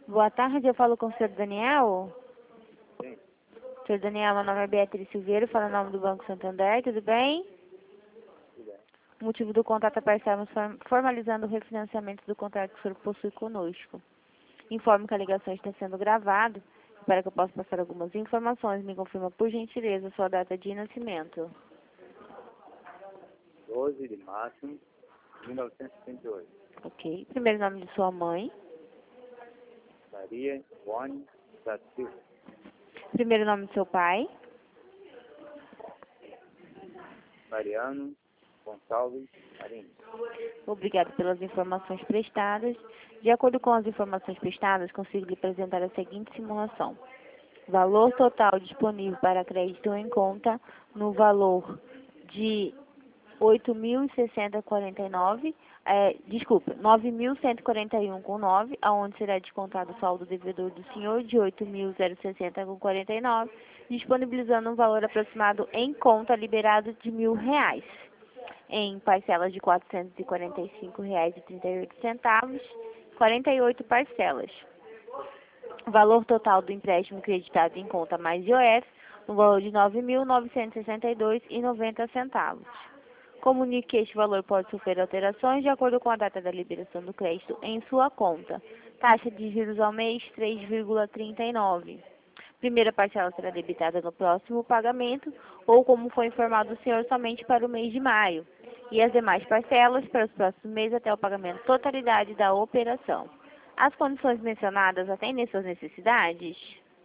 Boa tarde, eu falo com o senhor Daniel. Sim, Senhor Daniel, meu nome é Beatriz Silveira, falo em nome do Banco Santander, tudo bem? tudo bem. O motivo do contato é para estarmos formalizando o refinanciamento do contrato que o senhor possui conosco. Informo que a ligação está sendo gravada. Para que eu possa passar algumas informações, me confirma por gentileza sua data de nascimento. 12 de março de 1968. Ok. Primeiro nome de sua mãe. Maria Ivone da Silva. Primeiro nome de seu pai. Mariano Gonçalves Marinho. Obrigado pelas informações prestadas. De acordo com as informações prestadas, consigo lhe apresentar a seguinte simulação. Valor total disponível para crédito em conta no valor de 8.060,49, desculpa, 9.141,9, aonde será descontado o saldo devedor do senhor de 8.060,49, disponibilizando um valor aproximado em conta liberado de R$ 1.000, em parcelas de R$ 445,38, 48 parcelas. O valor total do empréstimo creditado em conta mais IOF, no valor de R$ 9.962,90. Comunique que este valor pode sofrer alterações de acordo com a data da liberação do crédito em sua conta. Taxa de juros ao mês, 3,39. Primeira parcela será debitada no próximo pagamento, ou como foi informado o senhor, somente para o mês de maio. E as demais parcelas para os próximos meses até o pagamento totalidade da operação. As condições mencionadas atendem suas necessidades?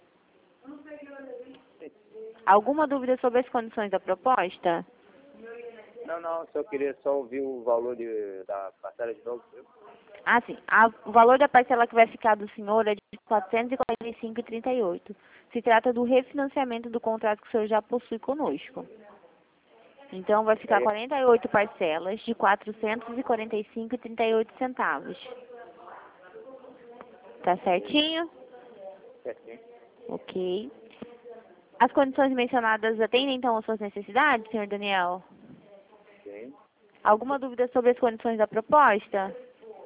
Alguma dúvida sobre as condições da proposta? Não, só queria só ouvir o valor da parcela de novo. Viu? Ah, sim. O valor da parcela que vai ficar do senhor é de R$ 445,38. Se trata do refinanciamento do contrato que o senhor já possui conosco. Então, vai ficar Aí, 48 parcelas de R$ 445,38. Tá certinho? certinho. Ok. As condições mencionadas atendem, então, às suas necessidades, senhor Daniel? Sim. Alguma dúvida sobre as condições da proposta?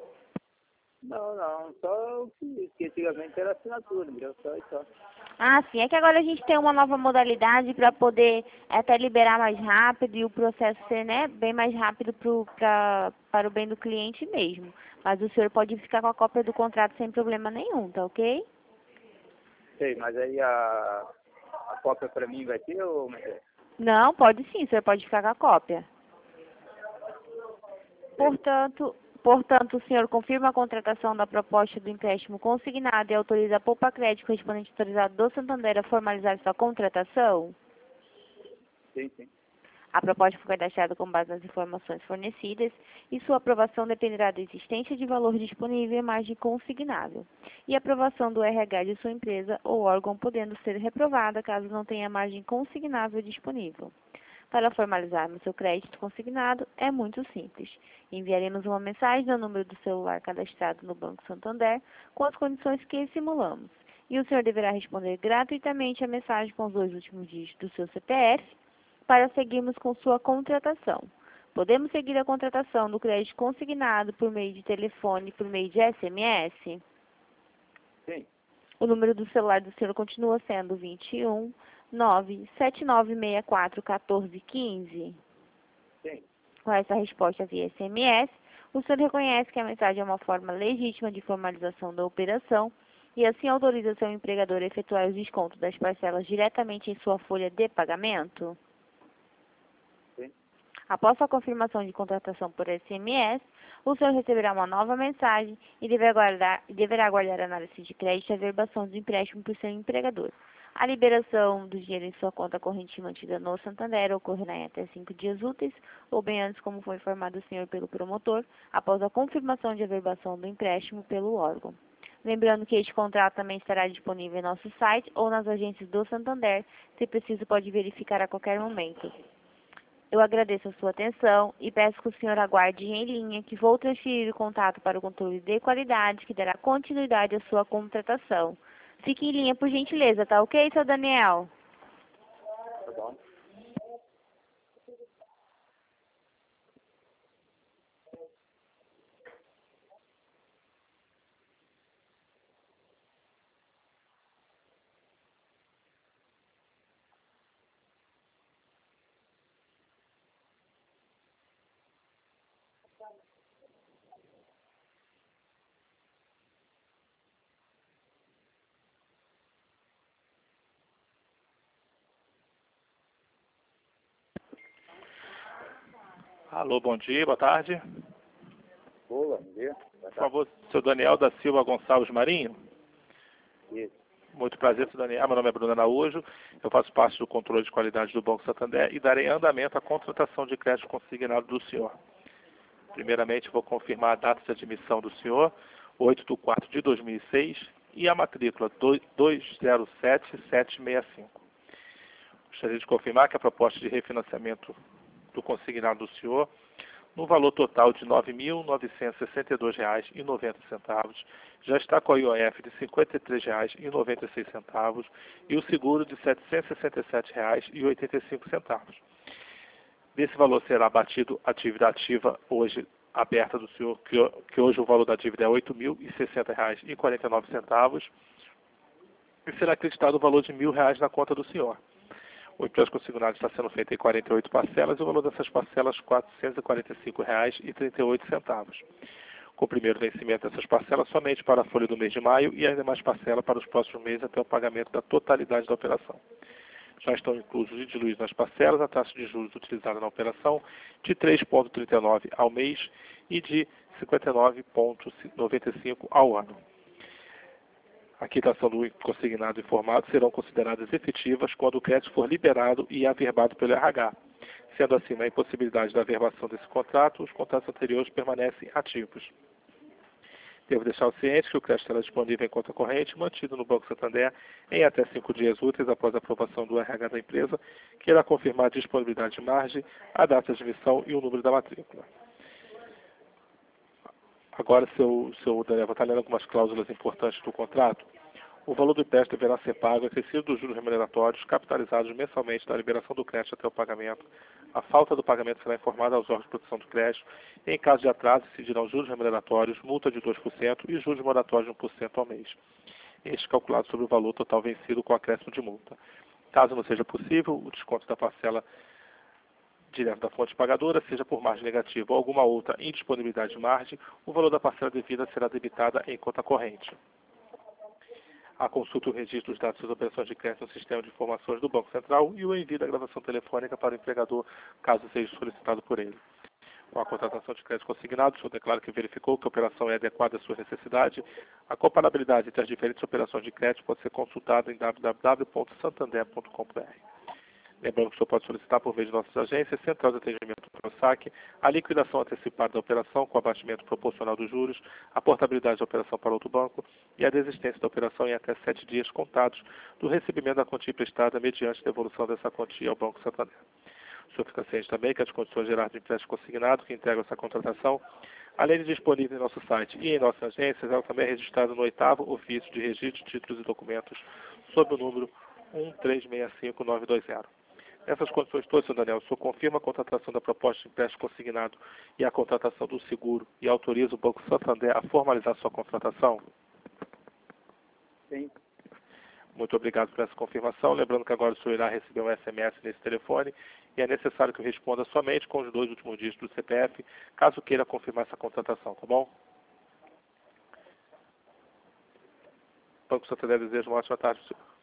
Não, só o que antigamente era assinatura, entendeu? Só e só. Ah, sim. É que agora a gente tem uma nova modalidade para poder até liberar mais rápido e o processo ser, né, bem mais rápido para o bem do cliente mesmo. Mas o senhor pode ficar com a cópia do contrato sem problema nenhum, tá ok? Sei, mas aí a cópia para mim vai ter ou não vai? Não, pode sim, o senhor pode ficar com a cópia. Sei. Portanto, o senhor confirma a contratação da proposta do empréstimo consignado e autoriza a Poupa Crédito correspondente autorizado do Santander a formalizar sua contratação? Sim. A proposta foi cadastrada com base nas informações fornecidas e sua aprovação dependerá da existência de valor disponível em margem consignável e aprovação do RH de sua empresa ou órgão podendo ser reprovada caso não tenha margem consignável disponível. Para formalizarmos seu crédito consignado, é muito simples. Enviaremos uma mensagem no número do celular cadastrado no Banco Santander com as condições que simulamos. E o senhor deverá responder gratuitamente a mensagem com os 2 últimos dígitos do seu CPF para seguirmos com sua contratação. Podemos seguir a contratação do crédito consignado por meio de telefone, por meio de SMS? Sim. O número do celular do senhor continua sendo 21 97964 1415. Sim. Com essa resposta via SMS, o senhor reconhece que a mensagem é uma forma legítima de formalização da operação e assim autoriza seu empregador a efetuar os descontos das parcelas diretamente em sua folha de pagamento? Sim. Após a confirmação de contratação por SMS, o senhor receberá uma nova mensagem e deverá aguardar a análise de crédito e a averbação do empréstimo por seu empregador. A liberação do dinheiro em sua conta corrente mantida no Santander ocorrerá em até 5 dias úteis, ou bem antes, como foi informado o senhor pelo promotor, após a confirmação de averbação do empréstimo pelo órgão. Lembrando que este contrato também estará disponível em nosso site ou nas agências do Santander, se preciso pode verificar a qualquer momento. Eu agradeço a sua atenção e peço que o senhor aguarde em linha que vou transferir o contato para o controle de qualidade que dará continuidade à sua contratação. Fique em linha, por gentileza, tá ok, seu Daniel? Tá bom. Alô, bom dia, boa tarde. Boa, bom dia. Por favor, seu Daniel da Silva Gonçalves Marinho. Isso. Muito prazer, seu Daniel. Meu nome é Bruno Araújo. Eu faço parte do controle de qualidade do Banco Santander e darei andamento à contratação de crédito consignado do senhor. Primeiramente, vou confirmar a data de admissão do senhor, 8/4/2006, e a matrícula 207765. Gostaria de confirmar que a proposta de refinanciamento do consignado do senhor, no valor total de R$ 9.962,90, já está com a IOF de R$ 53,96 e o seguro de R$ 767,85. Desse valor será abatido a dívida ativa hoje aberta do senhor, que hoje o valor da dívida é R$ 8.060,49, e será acreditado o valor de R$ 1.000 na conta do senhor. O empréstimo consignado está sendo feito em 48 parcelas e o valor dessas parcelas R$ 445,38. Com o primeiro vencimento dessas parcelas somente para a folha do mês de maio e as demais parcelas para os próximos meses até o pagamento da totalidade da operação. Já estão inclusos e diluídos nas parcelas a taxa de juros utilizada na operação de 3,39 ao mês e de 59,95 ao ano. A quitação do consignado informado serão consideradas efetivas quando o crédito for liberado e averbado pelo RH. Sendo assim, na impossibilidade da averbação desse contrato, os contratos anteriores permanecem ativos. Devo deixar o ciente que o crédito será disponível em conta corrente, mantido no Banco Santander em até 5 dias úteis após a aprovação do RH da empresa, que irá confirmar a disponibilidade de margem, a data de emissão e o número da matrícula. Agora, seu Daniel, vou estar lendo algumas cláusulas importantes do contrato. O valor do empréstimo deverá ser pago acrescido dos juros remuneratórios capitalizados mensalmente da liberação do crédito até o pagamento. A falta do pagamento será informada aos órgãos de proteção do crédito. Em caso de atraso, incidirão juros remuneratórios, multa de 2% e juros moratórios de 1% ao mês. Este calculado sobre o valor total vencido com acréscimo de multa. Caso não seja possível, o desconto da parcela direto da fonte pagadora, seja por margem negativa ou alguma outra indisponibilidade de margem, o valor da parcela devida será debitada em conta corrente. A consulta e o registro dos dados das operações de crédito no sistema de informações do Banco Central e o envio da gravação telefônica para o empregador, caso seja solicitado por ele. Com a contratação de crédito consignado, o senhor declara que verificou que a operação é adequada à sua necessidade. A comparabilidade entre as diferentes operações de crédito pode ser consultada em www.santander.com.br. Lembrando que o senhor pode solicitar por meio de nossas agências, Central de Atendimento para o saque, a liquidação antecipada da operação com abatimento proporcional dos juros, a portabilidade da operação para outro banco e a desistência da operação em até 7 dias contados do recebimento da quantia emprestada mediante devolução dessa quantia ao Banco Santander. O senhor fica ciente também que as condições gerais de empréstimo consignado que integram essa contratação, além de disponível em nosso site e em nossas agências, ela também é registrada no 8º Ofício de Registro de Títulos e Documentos, sob o número 1365920. Nessas condições todas, senhor Daniel, o senhor confirma a contratação da proposta de empréstimo consignado e a contratação do seguro e autoriza o Banco Santander a formalizar sua contratação? Sim. Muito obrigado por essa confirmação. Lembrando que agora o senhor irá receber um SMS nesse telefone e é necessário que eu responda somente com os 2 últimos dígitos do CPF, caso queira confirmar essa contratação, tá bom? O Banco Santander deseja uma ótima tarde, senhor.